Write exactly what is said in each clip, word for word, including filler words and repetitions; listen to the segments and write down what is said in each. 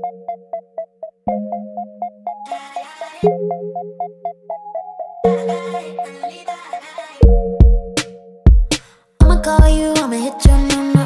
I'ma call you, I'ma hit your number.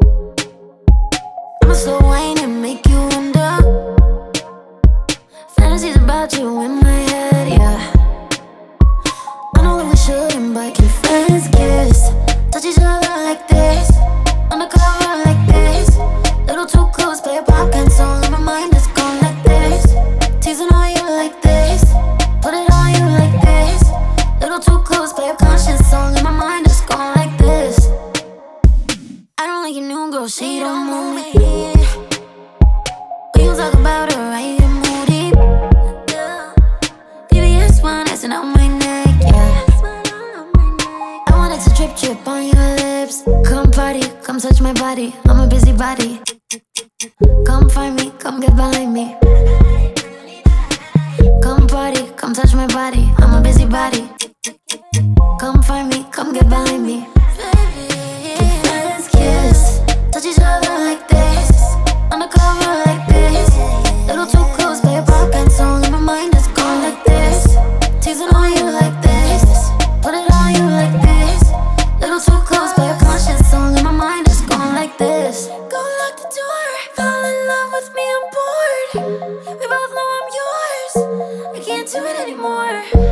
I'ma slow wine and make you wonder. Fantasies about you in my head, yeah. I know that we shouldn't, but can friends kiss? Touch each other like this, undercover like this. Little too close, play a pop can song, and my mind is gone like this. Teasing on you like this, put it on you like this. Little too close, play a conscious song, and my mind is gone like this. I don't like your new girl, she don't move me. When you talk about her, I get moody. B B S one icing out my neck, yeah. I want it to drip drip on your lips. Come party, come touch my body, I'm a busybody. Come find me, come get behind me. Come party, come touch my body, I'm a busybody. Come find me, come get behind me. Can friends kiss? Touch each other like this, undercover like this. Little too close, play a pop and song, and my mind is gone like this. Teasing on you like this, put it on you like this. Little too close, play a conscious song, and my mind is gone like this. Go lock the door, fall in love with me, I'm bored. We both know I'm yours, I can't do it anymore.